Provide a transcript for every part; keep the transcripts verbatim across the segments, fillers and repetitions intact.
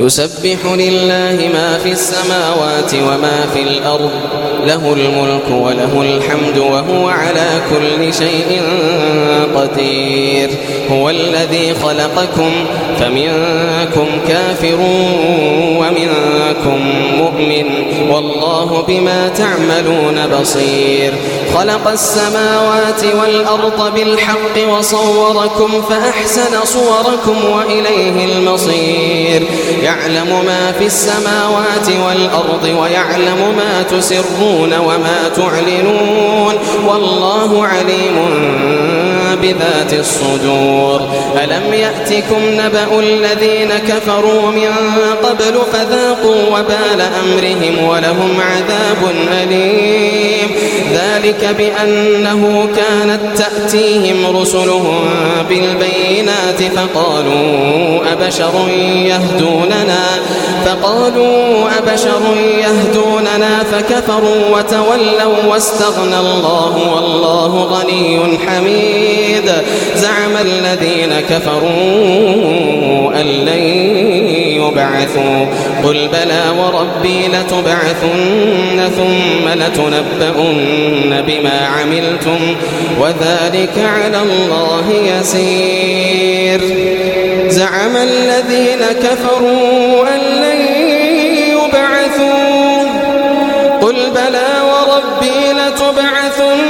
يسبح لله ما في السماوات وما في الأرض له الملك وله الحمد وهو على كل شيء قدير هو الذي خلقكم فمنكم كافر ومنكم مؤمن والله بما تعملون بصير خلق السماوات والأرض بالحق وصوركم فأحسن صوركم وإليه المصير يعلم ما في السماوات والأرض ويعلم ما تسرون وما تعلنون والله عليم بذات الصدور ألم يأتكم نبأ الذين كفروا من قبل فذاقوا وبال أمرهم ولهم عذاب أليم ذلك بأنه كانت تأتيهم رسلهم بالبينات فقالوا أبشر يهدوننا فقالوا أبشر يهدوننا فكفروا وتولوا واستغنى الله والله غني حميد زعم الذين كفروا أن لن يبعثوا قل بلى وربي لتبعثن ثم لتنبؤن بما عملتم وذلك على الله يسير زعم الذين كفروا أن لن يبعثوا قل بلى وربي لتبعثن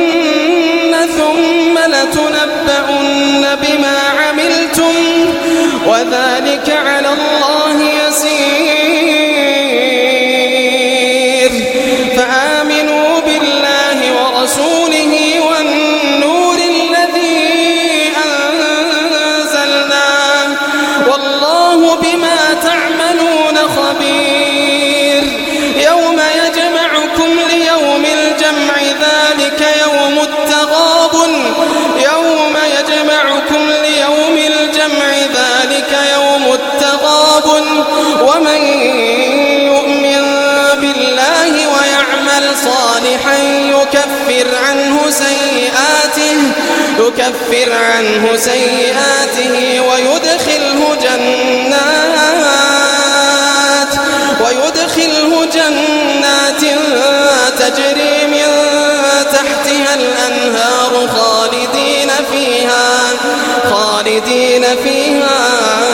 ثم لتنبؤن بما عملتم وذلك على الله يسير فآمنوا بالله ورسوله والنور الذي أنزلنا والله بما تعملون خبير يوم يجمعكم ليوم الجمع ذلك يوم التغابن يوم يجمعكم ليوم الجمع ذلك يوم التغابن ومن يؤمن بالله ويعمل صالحا يكفر عنه سيئاته يكفر عنه سيئاته ويدخله جنات ويدخله جنات تجري من تحتها الأنهار خالدين فيها خالدين فيها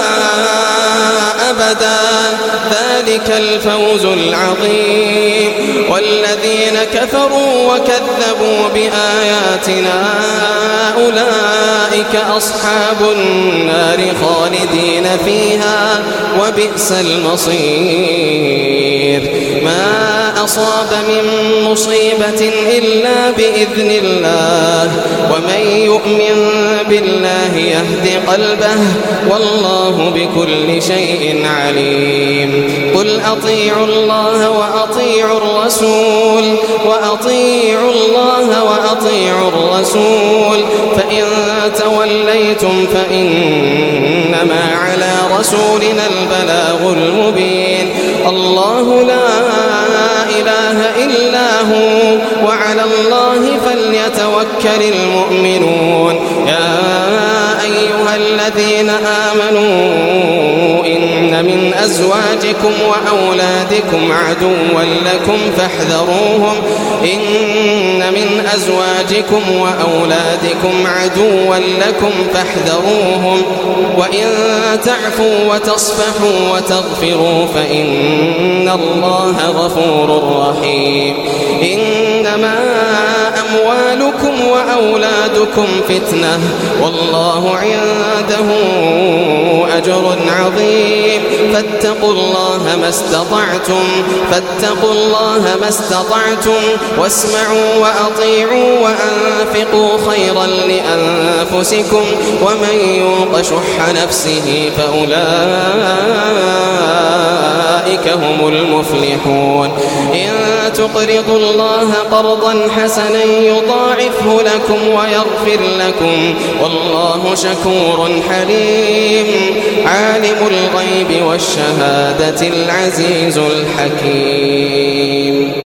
أبدا ذلك الفوز العظيم والذين كفروا وكذبوا بآياتنا أولئك أصحاب النار خالدين فيها وبئس المصير ما أصاب من مصيبة إلا بإذن الله ومن يؤمن بالله يهد قلبه والله بكل شيء عليم قل أطيعوا الله وأطيعوا الرسول وأطيعوا الله وأطيعوا الرسول فإن توليتم فإنما على رسولنا البلاغ المبين الله لا إله إلا هو وعلى الله فليتوكل المؤمنون يا أيها الذين آمنوا إن من أزواجكم وأولادكم عدوا لكم فاحذروهم إن من أزواجكم وأولادكم عدوا لكم فاحذروهم وإن تعفوا وتصفحوا وتغفروا فإن الله غفور رحيم إنما أموالكم وأولادكم فتنة والله عنده أجر عظيم فاتقوا الله ما استطعتم فاتقوا الله ما استطعتم واسمعوا وأطيعوا وأنفقوا خيرا لأنفسكم ومن يوق شح نفسه فأولئك هم المفلحون إن تقرضوا الله قرضا حسنا يضاعفه لكم ويغفر لكم والله شكور حليم عالم الغيب والشهادة العزيز الحكيم.